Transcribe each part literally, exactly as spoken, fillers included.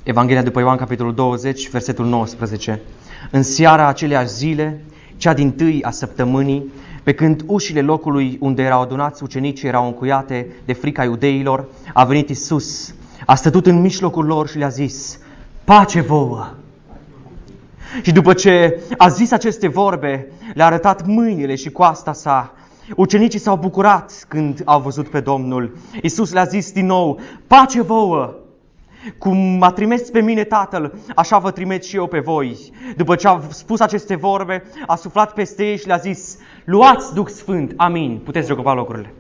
Evanghelia după Ioan, capitolul douăzeci, versetul nouăsprezece. În seara aceleași zile, cea dintâi a săptămânii, pe când ușile locului unde erau adunați ucenicii erau încuiate de frica iudeilor, a venit Iisus, a stătut în mijlocul lor și le-a zis: pace vouă! Și după ce a zis aceste vorbe, le-a arătat mâinile și coasta sa. Ucenicii s-au bucurat când au văzut pe Domnul. Iisus le-a zis din nou: pace vouă! Cum m-a trimis pe mine Tatăl, așa vă trimit și eu pe voi. După ce a spus aceste vorbe, a suflat peste ei și le-a zis: luați Duh Sfânt, amin. Puteți reocupa locurile.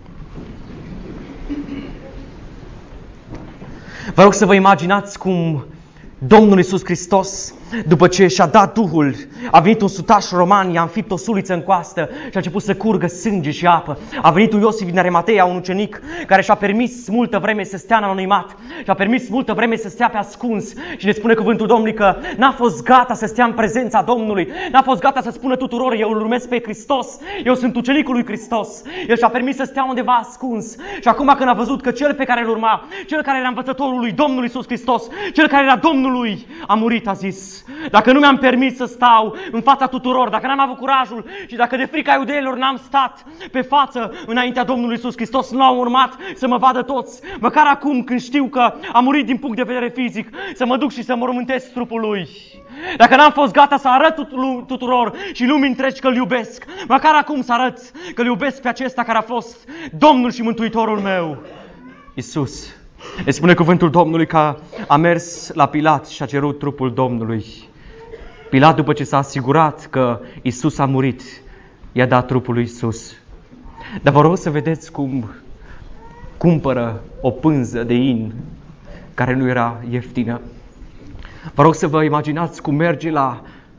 Vă rog să vă imaginați cum Domnul Iisus Hristos, după ce și-a dat Duhul, a venit un sutaș roman, i-a înfipt o suliță în coastă și a început să curgă sânge și apă. A venit un Iosif din Arimatea, un ucenic care și-a permis multă vreme să stea în anonimat și-a permis multă vreme să stea pe ascuns și ne spune cuvântul Domnului că n-a fost gata să stea în prezența Domnului, n-a fost gata să spună tuturor: eu îl urmez pe Hristos, eu sunt ucenicul lui Hristos. El și-a permis să stea undeva ascuns și acum când a văzut că cel pe care îl urma, cel care era învățătorul lui Domnul Iisus Hristos, cel care era Domnului, a murit, a zis: dacă nu mi-am permis să stau în fața tuturor, dacă n-am avut curajul și dacă de frica iudeilor n-am stat pe față înaintea Domnului Iisus Hristos, nu am urmat să mă vadă toți, măcar acum când știu că a murit din punct de vedere fizic, să mă duc și să mormântez trupul Lui. Dacă n-am fost gata să arăt tuturor și lumii întregi că îl iubesc, măcar acum să arăt că îl iubesc pe acesta care a fost Domnul și Mântuitorul meu, Iisus. Îi spune cuvântul Domnului că a mers la Pilat și a cerut trupul Domnului. Pilat, după ce s-a asigurat că Iisus a murit, i-a dat trupul lui Iisus. Dar vă rog să vedeți cum cumpără o pânză de in care nu era ieftină. Vă rog să vă imaginați cum merge la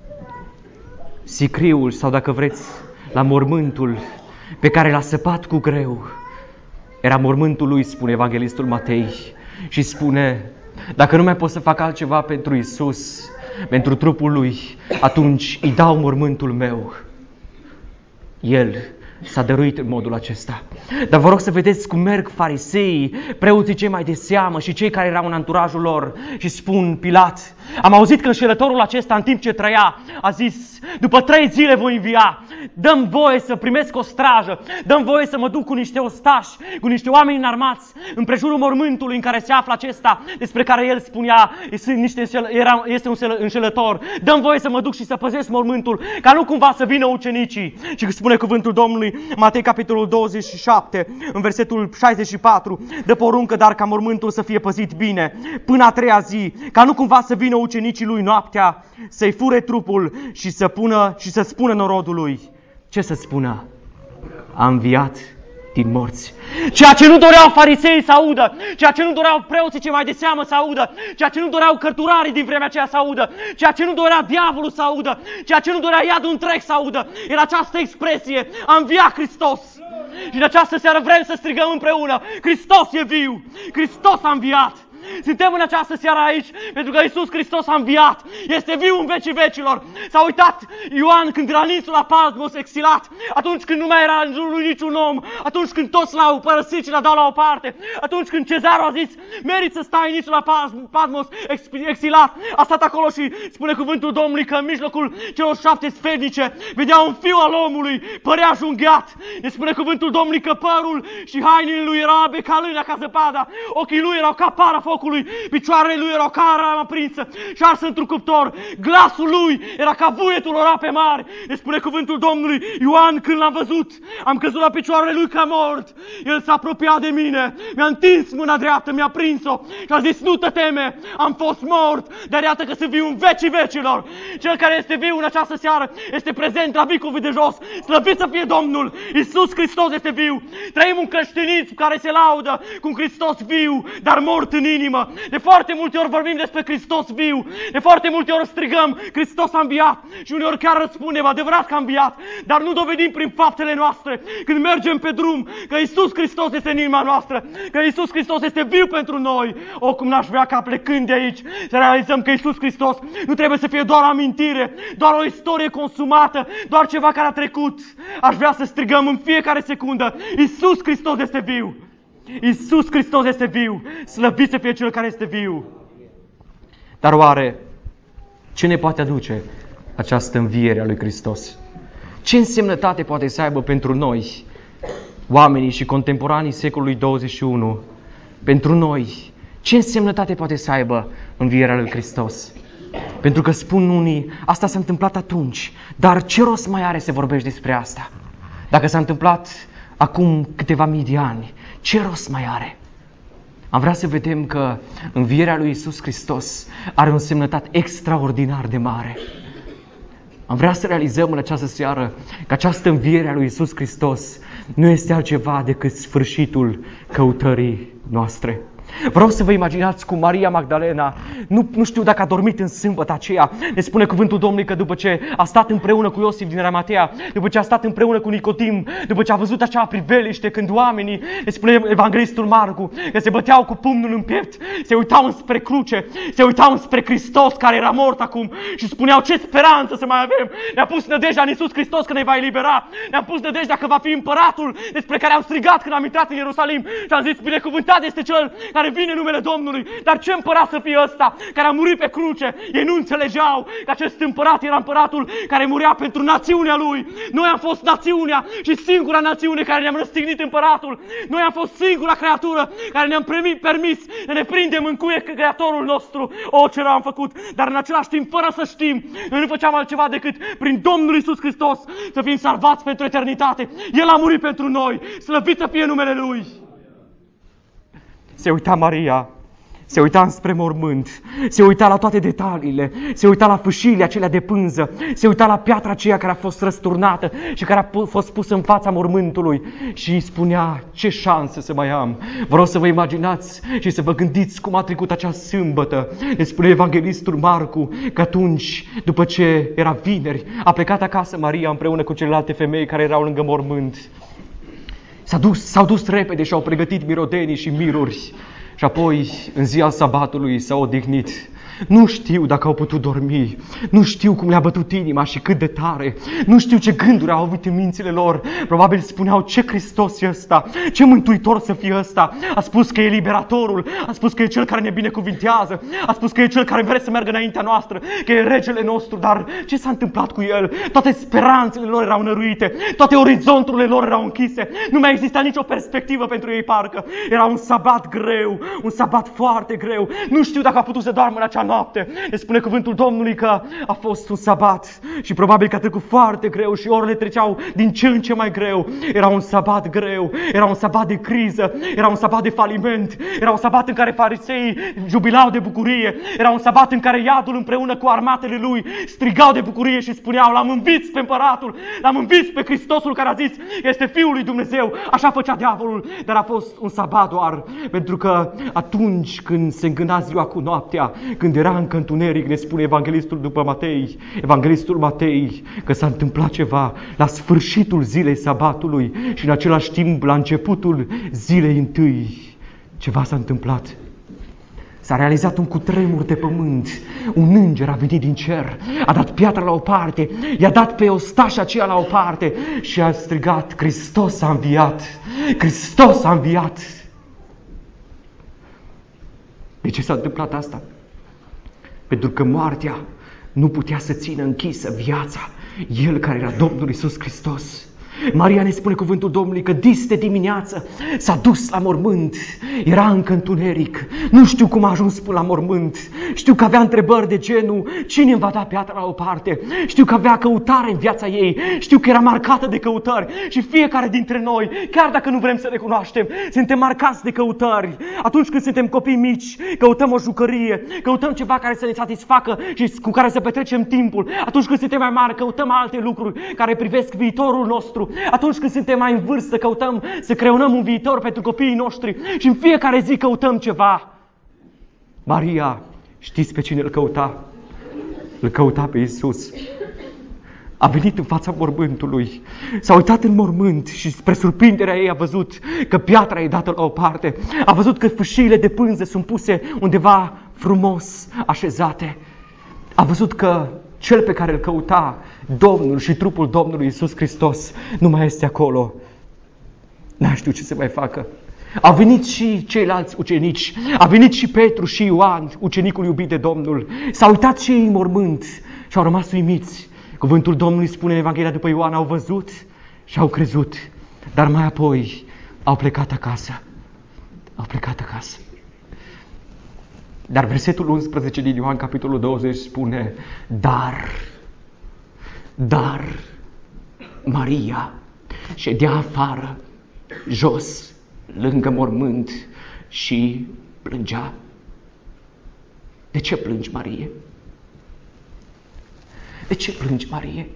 sicriul sau, dacă vreți, la mormântul pe care l-a săpat cu greu. Era mormântul lui, spune evanghelistul Matei, și spune: dacă nu mai pot să fac altceva pentru Iisus, pentru trupul Lui, atunci îi dau mormântul meu. El s-a dăruit în modul acesta. Dar vă rog să vedeți cum merg fariseii, preoții cei mai de seamă și cei care erau în anturajul lor și spun: Pilat, am auzit că înșelătorul acesta, în timp ce trăia, a zis: după trei zile voi învia. Dăm voie să primesc o strajă, dăm voie să mă duc cu niște ostași, cu niște oameni înarmați împrejurul mormântului în care se află acesta despre care el spunea: este un înșelător. Dăm voie să mă duc și să păzesc mormântul, ca nu cumva să vină ucenicii. Și spune cuvântul Domnului, Matei capitolul douăzeci și șapte, în versetul șaizeci și patru: dă poruncă dar ca mormântul să fie păzit bine până a treia zi, ca nu cumva să vină ucenicii lui noaptea să-i fure trupul și să pună și să spună norodului. Ce să spună? A înviat din morți. Ceea ce nu doreau fariseii să audă, ceea ce nu doreau preoții cei mai de seamă să audă, ceea ce nu doreau cărturarii din vremea aceea să audă, ceea ce nu dorea diavolul să audă, ceea ce nu dorea iadul întreg să audă, era această expresie: a înviat Hristos. Și în această seară vrem să strigăm împreună: Hristos e viu! Hristos a înviat! Suntem în această seară aici pentru că Iisus Hristos a înviat. Este viu în vecii vecilor. S-a uitat Ioan când era în insula Patmos exilat, atunci când nu mai era în jurul lui niciun om, atunci când toți l-au părăsit și l-au dat la o parte, atunci când Cezarul a zis: meriți să stai în insula Patmos exilat. A stat acolo și spune cuvântul Domnului că în mijlocul celor șapte sfetnice vedea un fiu al omului, părea junghiat. Ne spune cuvântul Domnului că părul și hainele lui erau albe ca lânea, ca zăpada, ochii lui erau ca para focului, picioarele lui erau ca arama aprinsă și arsă într-un cuptor, glasul lui era ca vuietul unor ape mari. Ne spune cuvântul Domnului: Ioan, când l-am văzut, am căzut la picioarele lui ca mort. El s-a apropiat de mine, mi-a întins mâna dreaptă, mi-a prins-o și a zis: nu te teme, am fost mort, dar iată că sunt viu în vecii vecilor. Cel care este viu în această seară este prezent la vicul de jos. Slăvit să fie Domnul! Iisus Hristos este viu. Trăim un creștinism care se laudă cu un Hristos viu, dar mort în inimă. De foarte multe ori vorbim despre Hristos viu, de foarte multe ori strigăm: Hristos a înviat, și uneori chiar răspundem: adevărat că a înviat, dar nu dovedim prin faptele noastre, când mergem pe drum, că Iisus Hristos este în inima noastră, că Iisus Hristos este viu pentru noi. O, cum n-aș vrea ca plecând de aici să realizăm că Iisus Hristos nu trebuie să fie doar o amintire, doar o istorie consumată, doar ceva care a trecut. Aș vrea să strigăm în fiecare secundă: Iisus Hristos este viu! Iisus Hristos este viu! Slăvit să fie Cel care este viu! Dar oare ce ne poate aduce această înviere a lui Hristos? Ce însemnătate poate să aibă pentru noi, oamenii și contemporanii secolului douăzeci și unu, pentru noi, ce însemnătate poate să aibă învierea lui Hristos? Pentru că spun unii, asta s-a întâmplat atunci, dar ce rost mai are să vorbești despre asta? Dacă s-a întâmplat acum câteva mii de ani, ce rost mai are? Am vrea să vedem că învierea lui Iisus Hristos are o însemnătate extraordinar de mare. Am vrea să realizăm în această seară că această înviere a lui Iisus Hristos nu este altceva decât sfârșitul căutării noastre. Vreau să vă imaginați cum Maria Magdalena, nu, nu știu dacă a dormit în sâmbătă aceea, ne spune cuvântul Domnului că după ce a stat împreună cu Iosif din Arimatea, după ce a stat împreună cu Nicodim, după ce a văzut acea priveliște când oamenii, ne spune evanghelistul Marcu, că se băteau cu pumnul în piept, se uitau înspre cruce, se uitau înspre Hristos care era mort acum și spuneau ce speranță să mai avem. Ne-a pus nădejdea în Iisus Hristos că ne va elibera, ne-a pus nădejdea că va fi împăratul despre care am strigat când am intrat în Ierusalim și am zis binecuvântat este cel care vine în numele Domnului. Dar ce împărat să fie ăsta care a murit pe cruce? Ei nu înțelegeau că acest împărat era împăratul care murea pentru națiunea lui. Noi am fost națiunea și singura națiune care ne-am răstignit împăratul. Noi am fost singura creatură care ne-am permis să ne prindem în cuie creatorul nostru. O, ce am făcut! Dar în același timp, fără să știm, nu făceam altceva decât prin Domnul Iisus Hristos să fim salvați pentru eternitate. El a murit pentru noi. Slăvit să fie numele Lui. Se uita Maria, se uita înspre mormânt, se uita la toate detaliile, se uita la fâșiile acelea de pânză, se uita la piatra aceea care a fost răsturnată și care a fost pusă în fața mormântului și îi spunea, ce șanse să mai am. Vreau să vă imaginați și să vă gândiți cum a trecut acea sâmbătă. Ne spune evanghelistul Marcu că atunci, după ce era vineri, a plecat acasă Maria împreună cu celelalte femei care erau lângă mormânt. S-au dus, s-au dus repede și au pregătit mirodenii și miruri și apoi în ziua sabatului s-au odihnit. Nu știu dacă au putut dormi, nu știu cum le-a bătut inima și cât de tare, nu știu ce gânduri au avut în mințile lor. Probabil spuneau, ce Hristos e ăsta, ce mântuitor să fie ăsta. A spus că e liberatorul, a spus că e cel care ne binecuvintează, a spus că e cel care vrea să meargă înaintea noastră, că e regele nostru. Dar ce s-a întâmplat cu el? Toate speranțele lor erau năruite, toate orizonturile lor erau închise, nu mai exista nicio perspectivă pentru ei parcă. Era un sabat greu, un sabat foarte greu. Nu știu dacă a putut să doarmă în acea noapte. Ne spune cuvântul Domnului că a fost un sabat și probabil că a trecut foarte greu și orele treceau din ce în ce mai greu. Era un sabat greu, era un sabat de criză, era un sabat de faliment, era un sabat în care fariseii jubilau de bucurie, era un sabat în care iadul împreună cu armatele lui strigau de bucurie și spuneau, l-am învins pe împăratul, l-am învins pe Hristosul care a zis, este Fiul lui Dumnezeu. Așa făcea diavolul, dar a fost un sabat doar, pentru că atunci când se îngâna ziua cu noaptea, când era încă întuneric, ne spune evanghelistul după Matei, evanghelistul Matei, că s-a întâmplat ceva la sfârșitul zilei sabatului și în același timp la începutul zilei întâi. Ceva s-a întâmplat. S-a realizat un cutremur de pământ. Un înger a venit din cer, a dat piatra la o parte, i-a dat pe ostașa aceea la o parte și a strigat, Hristos a înviat! Hristos a înviat! De ce s-a întâmplat asta? Pentru că moartea nu putea să țină închisă viața. El care era Domnul Iisus Hristos. Maria ne spune cuvântul Domnului că dis de dimineață s-a dus la mormânt. Era încă întuneric. Nu știu cum a ajuns până la mormânt. Știu că avea întrebări de genul, cine îmi va da piatra la o parte? Știu că avea căutare în viața ei. Știu că era marcată de căutări. Și fiecare dintre noi, chiar dacă nu vrem să recunoaștem, suntem marcați de căutări. Atunci când suntem copii mici, căutăm o jucărie, căutăm ceva care să ne satisfacă și cu care să petrecem timpul. Atunci când suntem mai mari, căutăm alte lucruri care privesc viitorul nostru. Atunci când suntem mai în vârstă, căutăm să creionăm un viitor pentru copiii noștri și în fiecare zi căutăm ceva. Maria, știți pe cine îl căuta? Îl căuta pe Iisus. A venit în fața mormântului, s-a uitat în mormânt și spre surprinderea ei a văzut că piatra e dată la o parte. A văzut că fâșiile de pânză sunt puse undeva frumos așezate. A văzut că cel pe care îl căuta, Domnul și trupul Domnului Iisus Hristos, nu mai este acolo. N-a știut ce să mai facă. Au venit și ceilalți ucenici, a venit și Petru și Ioan, ucenicul iubit de Domnul. S-au uitat și ei în mormânt și au rămas uimiți. Cuvântul Domnului spune în Evanghelia după Ioan, au văzut și au crezut, dar mai apoi au plecat acasă. Au plecat acasă. Dar versetul unsprezece din Ioan, capitolul douăzeci, spune, dar, dar, Maria ședea afară, jos, lângă mormânt și plângea. De ce plângi, Marie? De ce plângi, Marie?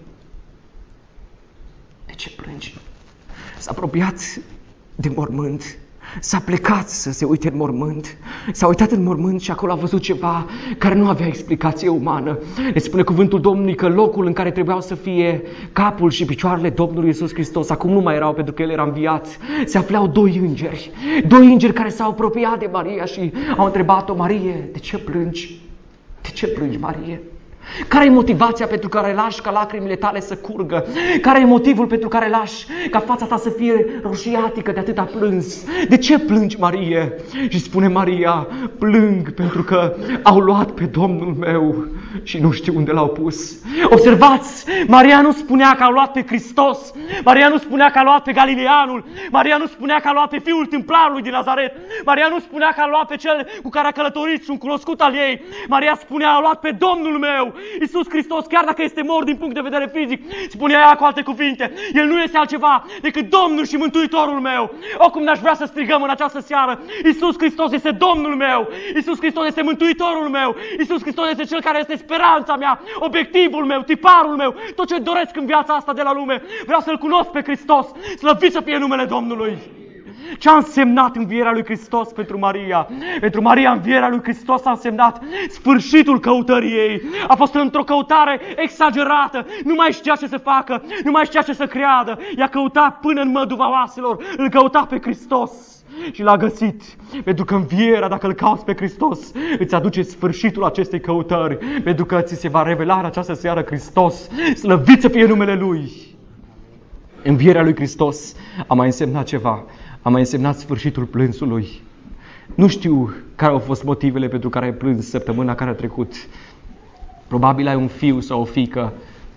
De ce plângi? S-a apropiat de mormânt, s-a plecat să se uite în mormânt, s-a uitat în mormânt și acolo a văzut ceva care nu avea explicație umană. Ne spune cuvântul Domnului că locul în care trebuiau să fie capul și picioarele Domnului Iisus Hristos, acum nu mai erau pentru că El era înviat, se aflau doi îngeri, doi îngeri care s-au apropiat de Maria și au întrebat-o, Marie, de ce plângi? De ce plângi, Marie? Care e motivația pentru care lași ca lacrimile tale să curgă? Care e motivul pentru care lași ca fața ta să fie roșiatică de atâta plâns? De ce plângi, Marie? Și spune Maria, plâng pentru că au luat pe Domnul meu și nu știu unde l-au pus. Observați, Maria nu spunea că au luat pe Hristos, Maria nu spunea că a luat pe Galileanul, Maria nu spunea că a luat pe fiul tâmplarului din Nazaret, Maria nu spunea că a luat pe cel cu care a călătorit și un cunoscut al ei, Maria spunea, a luat pe Domnul meu, Iisus Hristos, chiar dacă este mort din punct de vedere fizic, spunea ea cu alte cuvinte, El nu este altceva decât Domnul și Mântuitorul meu. Oricum n-aș vrea să strigăm în această seară, Iisus Hristos este Domnul meu, Iisus Hristos este Mântuitorul meu, Iisus Hristos este Cel care este speranța mea, obiectivul meu, tiparul meu, tot ce doresc în viața asta de la lume. Vreau să-L cunosc pe Hristos, slăvit să fie numele Domnului. Ce a însemnat învierea lui Hristos pentru Maria? Pentru Maria, învierea lui Hristos a însemnat sfârșitul căutării ei. A fost într-o căutare exagerată, nu mai știa ce să facă, nu mai știa ce să creadă. I-a căutat până în măduva oaselor, îl căuta pe Hristos și l-a găsit. Pentru că învierea, dacă îl cauți pe Hristos, îți aduce sfârșitul acestei căutări. Pentru că ți se va revela în această seară Hristos, slăvit să fie numele Lui. Învierea lui Hristos a mai însemnat ceva. A mai însemnat sfârșitul plânsului. Nu știu care au fost motivele pentru care ai plâns săptămâna care a trecut. Probabil ai un fiu sau o fiică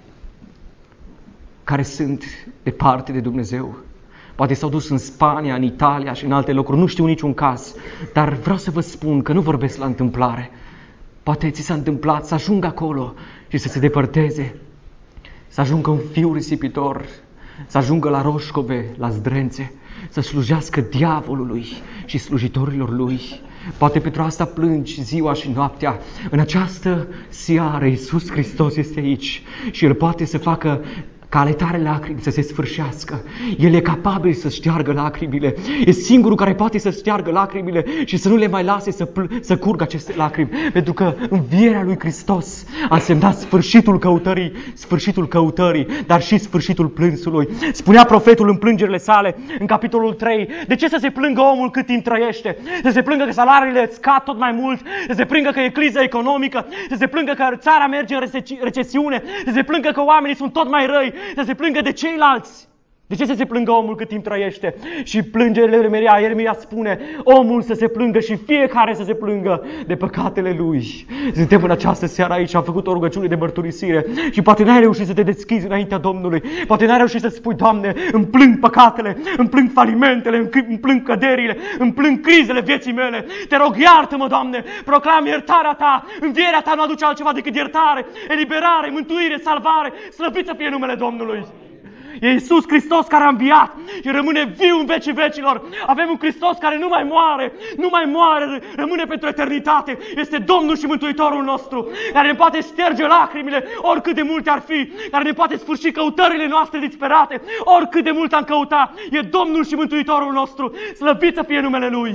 care sunt departe de Dumnezeu. Poate s-au dus în Spania, în Italia și în alte locuri. Nu știu niciun caz. Dar vreau să vă spun că nu vorbesc la întâmplare. Poate ți s-a întâmplat să ajungă acolo și să se depărteze. Să ajungă un fiu risipitor. Să ajungă la roșcove, la zdrențe, să slujească diavolului și slujitorilor lui. Poate pentru asta plângi ziua și noaptea. În această seară Iisus Hristos este aici și El poate să facă ca ale tale lacrimi să se sfârșească. El e capabil să șteargă lacrimile. E singurul care poate să șteargă lacrimile și să nu le mai lase să, pl- să curgă aceste lacrimi. Pentru că învierea lui Hristos a însemnat sfârșitul căutării, sfârșitul căutării, dar și sfârșitul plânsului. Spunea profetul în plângerile sale, în capitolul trei, de ce să se plângă omul cât timp trăiește? Să se plângă că salariile scad tot mai mult, să se plângă că e criză economică, să se plângă că țara merge în recesiune, să se plângă că oamenii sunt tot mai răi, să se plângă de ceilalți. De ce să se plângă omul cât timp trăiește? Și plângerile Ieremia, Ieremia spune, omul să se plângă și fiecare să se plângă de păcatele lui. Suntem în această seară aici, am făcut o rugăciune de mărturisire și poate n-ai reușit să te deschizi înaintea Domnului. Poate n-ai reușit să spui, Doamne, îmi plâng păcatele, îmi plâng falimentele, îmi plâng căderile, îmi plâng crizele vieții mele. Te rog, iartă-mă, Doamne, proclam iertarea Ta. Învierea Ta nu aduce altceva decât iertare, eliberare, mântuire, salvare. Slăvit să fie numele Domnului. E Iisus Hristos care a înviat și rămâne viu în vecii vecilor. Avem un Hristos care nu mai moare, nu mai moare, rămâne pentru eternitate. Este Domnul și Mântuitorul nostru, care ne poate șterge lacrimile, oricât de multe ar fi, care ne poate sfârși căutările noastre disperate, oricât de mult am căutat. E Domnul și Mântuitorul nostru, slăvit să fie numele Lui.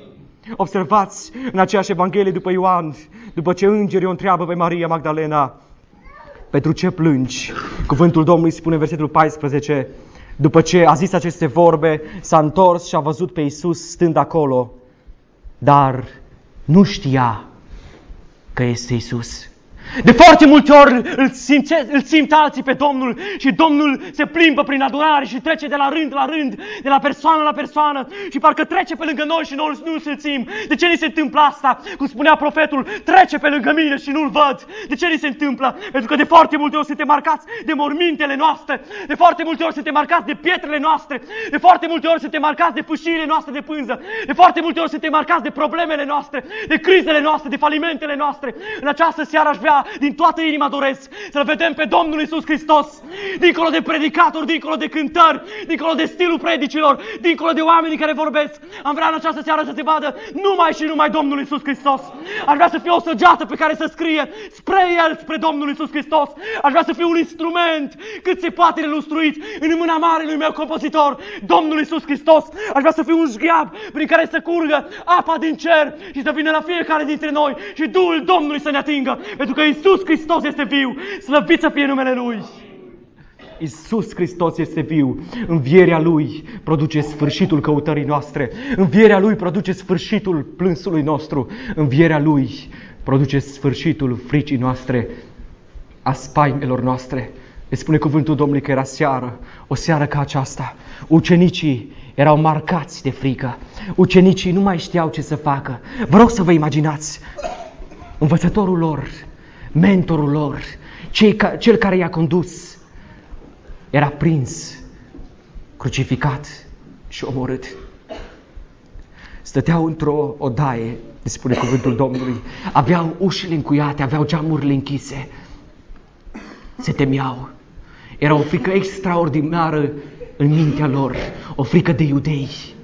Observați în aceeași Evanghelie după Ioan, după ce îngerii o întreabă pe Maria Magdalena, pentru ce plângi? Cuvântul Domnului spune în versetul paisprezece, după ce a zis aceste vorbe, s-a întors și a văzut pe Iisus stând acolo, dar nu știa că este Iisus. De foarte multe ori îl, simțe, îl simt alții pe Domnul și Domnul se plimbă prin adunare și trece de la rând la rând, de la persoană la persoană și parcă trece pe lângă noi și noi nu îl simțim. De ce ni se întâmplă asta? Cum spunea profetul, trece pe lângă mine și nu-l văd. De ce ni se întâmplă? Pentru că de foarte multe ori suntem marcați de mormintele noastre, de foarte multe ori suntem marcați de pietrele noastre, de foarte multe ori suntem marcați de fâșiile noastre de pânză, de foarte multe ori suntem marcați de problemele noastre, de crizele noastre, de falimentele noastre. În această seară aș vrea din toată inima doresc să-L vedem pe Domnul Iisus Hristos, dincolo de predicatori, dincolo de cântări, dincolo de stilul predicilor, dincolo de oamenii care vorbesc. Am vrea în această seară să se vadă numai și numai Domnul Iisus Hristos. Aș vrea să fie o săgeată pe care să scrie spre El, spre Domnul Iisus Hristos. Aș vrea să fie un instrument cât se poate relustruit în mâna marelui meu compozitor, Domnul Iisus Hristos. Aș vrea să fiu un șgheab prin care să curgă apa din cer și să vină la fiecare dintre noi și Duhul Domnului să ne atingă, pentru că Iisus Hristos este viu, slăvit să fie numele Lui. Iisus Hristos este viu, învierea Lui produce sfârșitul căutării noastre, învierea Lui produce sfârșitul plânsului nostru, învierea Lui produce sfârșitul fricii noastre, a spaimelor noastre. Ne spune cuvântul Domnului că era seară, o seară ca aceasta. Ucenicii erau marcați de frică, ucenicii nu mai știau ce să facă. Vă rog să vă imaginați, învățătorul lor, mentorul lor, cei ca, cel care i-a condus, era prins, crucificat și omorât. Stăteau într-o odaie, spune cuvântul Domnului, aveau ușile încuiate, aveau geamurile închise, se temeau. Era o frică extraordinară în mintea lor, o frică de iudei.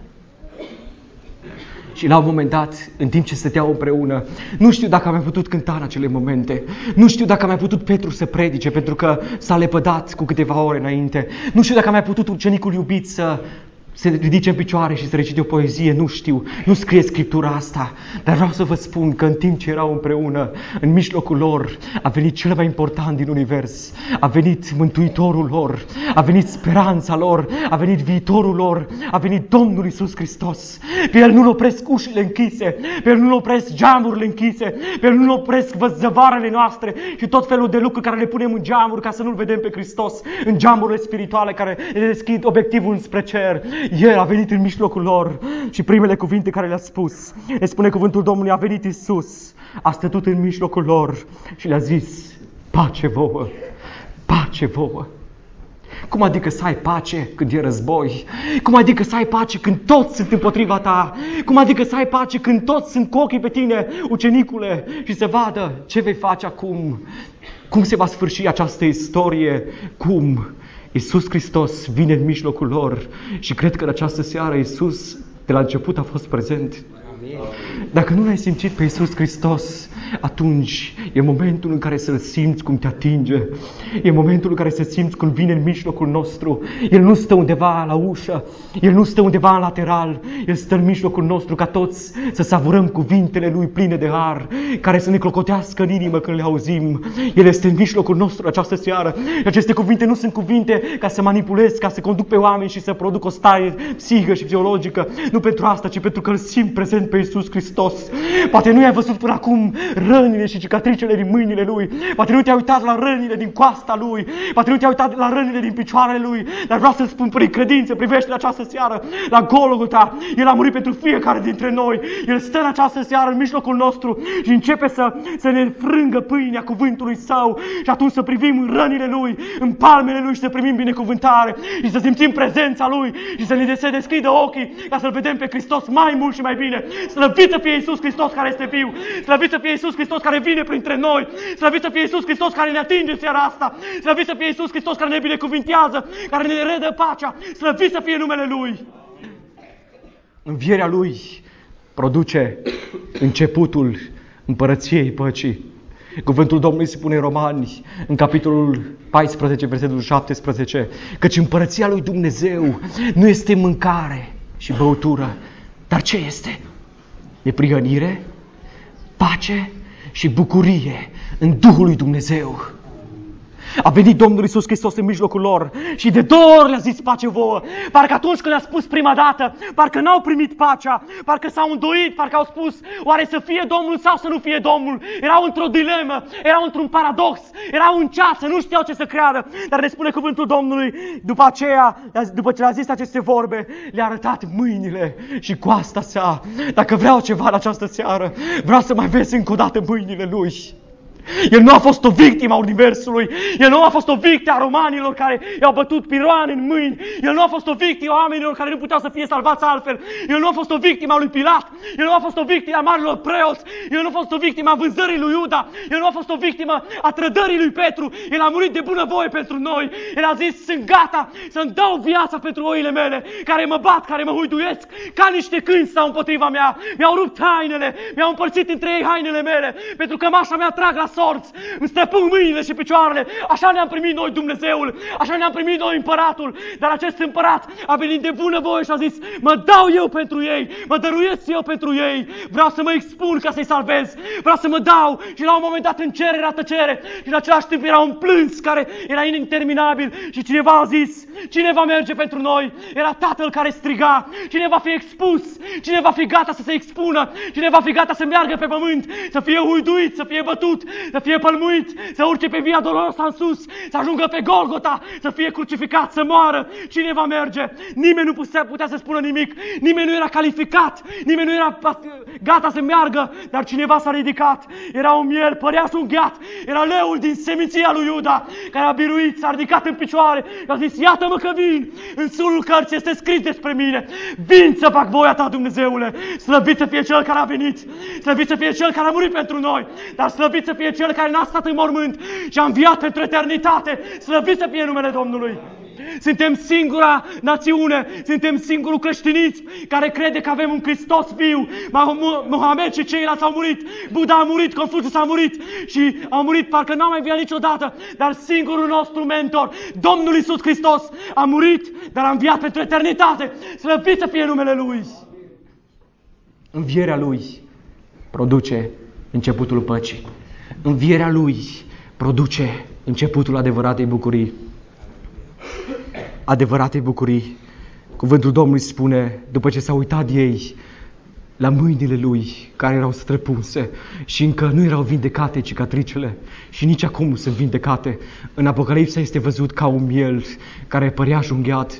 Și la un moment dat, în timp ce stăteau împreună, nu știu dacă a mai putut cânta în acele momente, nu știu dacă a mai putut Petru să predice, pentru că s-a lepădat cu câteva ore înainte, nu știu dacă a mai putut ucenicul iubit să se ridice în picioare și să recite o poezie, nu știu, nu scrie Scriptura asta, dar vreau să vă spun că în timp ce erau împreună, în mijlocul lor, a venit cel mai important din univers, a venit Mântuitorul lor, a venit speranța lor, a venit viitorul lor, a venit Domnul Iisus Hristos. Pe El nu-L opresc ușile închise, pe El nu-L opresc geamurile închise, pe El nu-L opresc văzăvarele noastre și tot felul de lucruri care le punem în geamuri ca să nu-L vedem pe Hristos, în geamurile spirituale care le deschid obiectivul spre cer. El a venit în mijlocul lor și primele cuvinte care le-a spus, ne spune cuvântul Domnului, a venit Iisus, a stătut în mijlocul lor și le-a zis, pace vouă, pace vouă. Cum adică să ai pace când e război? Cum adică să ai pace când toți sunt împotriva ta? Cum adică să ai pace când toți sunt cu ochii pe tine, ucenicule, și să vadă ce vei face acum? Cum se va sfârși această istorie? Cum? Iisus Hristos vine în mijlocul lor și cred că în această seară Iisus de la început a fost prezent. Dacă nu l-ai simțit pe Iisus Hristos, atunci e momentul în care să-L simți cum te atinge. E momentul în care să simți cum vine în mijlocul nostru. El nu stă undeva la ușă, El nu stă undeva în lateral, El stă în mijlocul nostru ca toți să savurăm cuvintele Lui pline de har, care să ne clocotească în inimă când le auzim. El este în mijlocul nostru în această seară. Și aceste cuvinte nu sunt cuvinte ca să manipulez, ca să conduc pe oameni și să produc o stare psihică și psihologică. Nu pentru asta, ci pentru că îl simt prezent pe Iisus Hristos. Poate nu i-ai văzut până acum rănile și cicatricele din mâinile Lui. Poate nu te-ai uitat la rănile din coasta Lui. Poate nu te-ai uitat la rănile din picioarele Lui. Dar vreau să-ți spun prin credință, privește în această seară la Golgota. El a murit pentru fiecare dintre noi. El stă în această seară în mijlocul nostru și începe să, să ne frângă pâinea cuvântului Său. Și atunci să privim în rănile Lui, în palmele Lui și să primim binecuvântare. Și să simțim prezența Lui și să ne se deschidă ochii ca să-L vedem pe Hristos mai mult și mai bine. Slăvit să fie Iisus Hristos care este viu. Slăvit să fie Iisus Hristos care vine printre noi. Slăvit să fie Iisus Hristos care ne atinge seara asta. Slăvit să fie Iisus Hristos care ne binecuvintează, care ne redă pacea. Slăvit să fie numele Lui. Învierea Lui produce începutul împărăției păcii. Cuvântul Domnului spune în Romani, în capitolul paisprezece, versetul șaptesprezece, căci împărăția lui Dumnezeu nu este mâncare și băutură, dar ce este? Neprihănire, pace și bucurie în Duhul lui Dumnezeu. A venit Domnul Iisus Hristos în mijlocul lor și de două ori le-a zis pace vouă. Parcă atunci când le-a spus prima dată, parcă n-au primit pacea, parcă s-au îndoit, parcă au spus, oare să fie Domnul sau să nu fie Domnul? Erau într-o dilemă, erau într-un paradox, erau în ceață, nu știau ce să creadă. Dar ne spune cuvântul Domnului, după aceea, după ce le-a zis aceste vorbe, le-a arătat mâinile și coasta sa. Dacă vreau ceva în această seară, vreau să mai vezi încă o dată mâinile Lui. El nu a fost o victimă a universului. El nu a fost o victimă a romanilor care i-au bătut piroane în mâini. El nu a fost o victimă a oamenilor care nu puteau să fie salvați altfel. El nu a fost o victimă a lui Pilat. El nu a fost o victimă a marilor preoți. El nu a fost o victimă a vânzării lui Iuda. El nu a fost o victimă a trădării lui Petru. El a murit de bunăvoie pentru noi. El a zis, sunt gata să-mi dau viața pentru oile mele, care mă bat, care mă huiduiesc, ca niște câini stau împotriva mea. Mi-au rupt hainele, mi-au împărțit între ei hainele mele, pentru că mașa mea trag la sorți, îmi străpung mâinile și picioarele. Așa ne-am primit noi Dumnezeul, așa ne-am primit noi împăratul. Dar acest împărat a venit de bunăvoie și a zis, mă dau eu pentru ei, mă dăruiesc eu pentru ei, vreau să mă expun ca să-i salvez, vreau să mă dau. Și la un moment dat în cer era tăcere și în același timp era un plâns care era interminabil și cineva a zis, cine va merge pentru noi? Era tatăl care striga, cine va fi expus, cine va fi gata să se expună, cine va fi gata să meargă pe pământ, să fie huiduit, să fie bătut, să fie pălmuit, să urce pe Via Dolorosa în sus, să ajungă pe Golgota, să fie crucificat, să moară. Cine va merge? Nimeni nu putea, putea să spună nimic, nimeni nu era calificat, nimeni nu era gata să meargă, dar cineva s-a ridicat. Era un miel, părea sunghiat, era leul din seminția lui Iuda, care a biruit, s-a ridicat în picioare și a zis, iată-mă că vin, în sulul cărții este scris despre mine, vin să fac voia ta, Dumnezeule. Slăvit să fie Cel care a venit, slăvit să fie Cel care a murit pentru noi, dar slăvit să fie Cel care n-a stat în mormânt și a înviat pentru eternitate. Slăvit să fie numele Domnului. Suntem singura națiune, suntem singurul creștinism care crede că avem un Hristos viu. Mohamed și ceilalți au murit, Buddha a murit, Confucius a murit și au murit, parcă n-au mai înviat niciodată. Dar singurul nostru mentor, Domnul Iisus Hristos, a murit, dar a înviat pentru eternitate. Slăvit să fie numele Lui. Învierea Lui produce începutul păcii. Învierea Lui produce începutul adevăratei bucurii. Adevăratei bucurii. Cuvântul Domnului spune, după ce s-au uitat ei la mâinile Lui care erau străpunse și încă nu erau vindecate cicatricele și nici acum nu sunt vindecate. În Apocalipsa este văzut ca un miel care părea junghiat.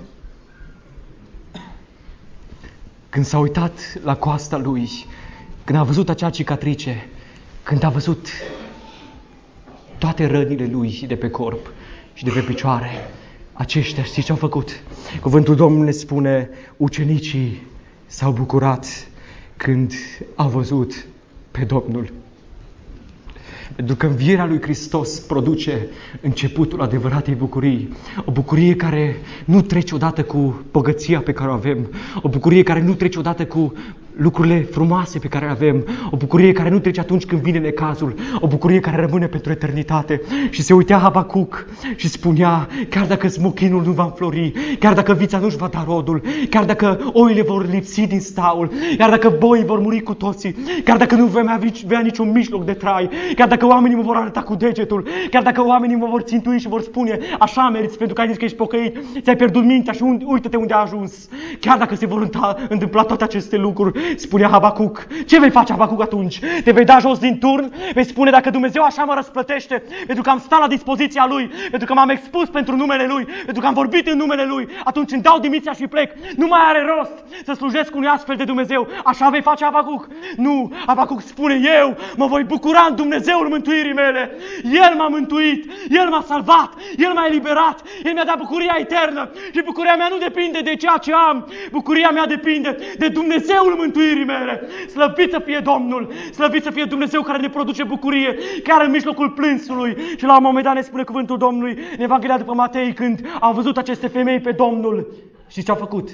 Când s-a uitat la coasta Lui, când a văzut acea cicatrice, când a văzut toate rănile Lui de pe corp și de pe picioare, aceștia știți ce au făcut? Cuvântul Domnului spune, ucenicii s-au bucurat când au văzut pe Domnul. Pentru că învierea lui Hristos produce începutul adevăratei bucurii. O bucurie care nu trece odată cu bogăția pe care o avem. O bucurie care nu trece odată cu lucrurile frumoase pe care le avem. O bucurie care nu trece atunci când vine necazul. O bucurie care rămâne pentru eternitate. Și se uitea Habacuc și spunea, chiar dacă smochinul nu va înflori, chiar dacă vița nu-și va da rodul, chiar dacă oile vor lipsi din staul, chiar dacă boii vor muri cu toții, chiar dacă nu vom avea niciun mijloc de trai, chiar dacă oamenii mă vor arăta cu degetul, chiar dacă oamenii mă vor țintui și vor spune, așa meriți pentru că ai zis că ești pocăit, ți-ai pierdut mintea și uite-te unde ai ajuns. Chiar dacă se vor întâmpla toate aceste lucruri, spunea Habacuc, ce vei face, Habacuc, atunci? Te vei da jos din turn? Vei spune, dacă Dumnezeu așa mă răsplătește, pentru că am stat la dispoziția Lui, pentru că m-am expus pentru numele Lui, pentru că am vorbit în numele Lui, atunci îmi dau dimiția și plec. Nu mai are rost să slujesc unui astfel de Dumnezeu. Așa vei face, Habacuc? Nu, Habacuc spune, eu mă voi bucura în Dumnezeul mântuirii mele. El m-a mântuit, El m-a salvat, El m-a eliberat, El mi-a dat bucuria eternă și bucuria mea nu depinde de ceea ce am, bucuria mea depinde de Dumnezeul mântuirii mele. Slăvit să fie Domnul, slăvit să fie Dumnezeu care ne produce bucurie chiar în mijlocul plânsului. Și la un moment dat ne spune cuvântul Domnului în Evanghelia după Matei, când au văzut aceste femei pe Domnul, și ce au făcut?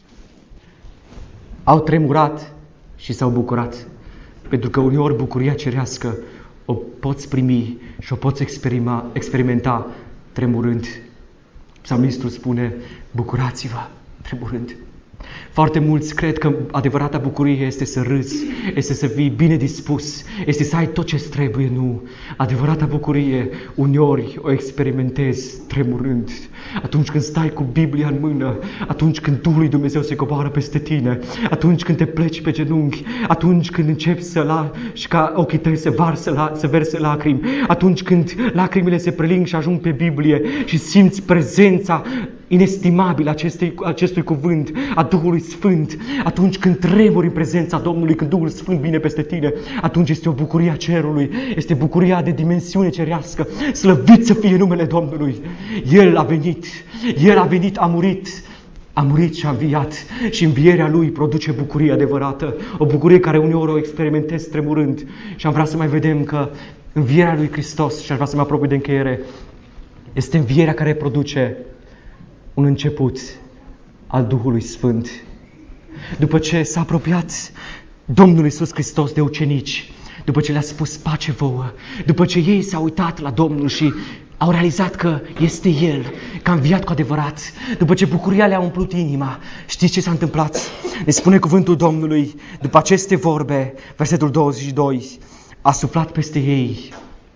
Au tremurat și s-au bucurat. Pentru că uneori bucuria cerească o poți primi și o poți experima, experimenta tremurând. Psalmistul spune, bucurați-vă tremurând. Foarte mulți cred că adevărata bucurie este să râzi, este să fii bine dispus, este să ai tot ce trebuie. Nu. Adevărata bucurie uneori o experimentezi tremurând. Atunci când stai cu Biblia în mână, atunci când Duhul lui Dumnezeu se coboară peste tine, atunci când te pleci pe genunchi, atunci când începi să lași ca ochii tăi să varsă, la, să verse lacrimi, atunci când lacrimile se preling și ajung pe Biblie și simți prezența inestimabilă acestui, acestui cuvânt a Duhului Sfânt, atunci când tremuri în prezența Domnului, când Duhul Sfânt vine peste tine, atunci este o bucurie a cerului, este bucuria de dimensiune cerească. Slăvit să fie numele Domnului! El a venit, El a venit, a murit, a murit și a înviat și învierea Lui produce bucurie adevărată, o bucurie care uneori o experimentez tremurând. Și am vrea să mai vedem că învierea Lui Hristos, și aș vrea să mă apropii de încheiere, este învierea care produce un început al Duhului Sfânt. După ce s-a apropiat Domnul Iisus Hristos de ucenici, după ce le-a spus pace vouă, după ce ei s-au uitat la Domnul și au realizat că este El, că a înviat cu adevărat, după ce bucuria le-a umplut inima, știți ce s-a întâmplat? Ne spune cuvântul Domnului, după aceste vorbe, versetul douăzeci și doi, a suflat peste ei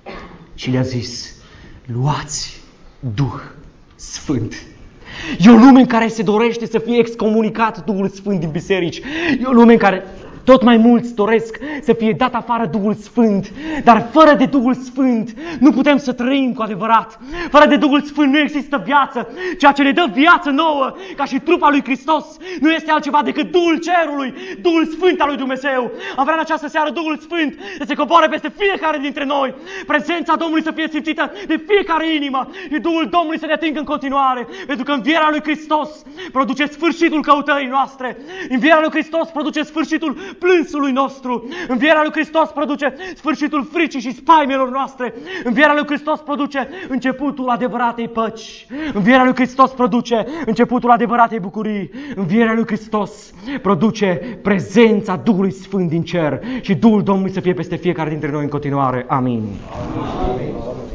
și le-a zis: luați Duh Sfânt. E o lume în care se dorește să fie excomunicat Duhul Sfânt din biserici. E o lume în care tot mai mulți doresc să fie dat afară Duhul Sfânt, dar fără de Duhul Sfânt nu putem să trăim cu adevărat. Fără de Duhul Sfânt nu există viață. Ceea ce ne dă viață nouă, ca și trupa lui Hristos, nu este altceva decât Duhul Cerului, Duhul Sfânt al lui Dumnezeu. Am vrea în această seară Duhul Sfânt să se coboare peste fiecare dintre noi, prezența Domnului să fie simțită de fiecare inimă și Duhul Domnului să ne atingă în continuare, pentru că învierea lui Hristos produce sfârșitul căutării noastre. Învierea lui Hristos produce sfârșitul plânsului nostru. Învierea lui Hristos produce sfârșitul fricii și spaimelor noastre. Învierea lui Hristos produce începutul adevăratei păci. Învierea lui Hristos produce începutul adevăratei bucurii. Învierea lui Hristos produce prezența Duhului Sfânt din cer și Duhul Domnului să fie peste fiecare dintre noi în continuare. Amin. Amin.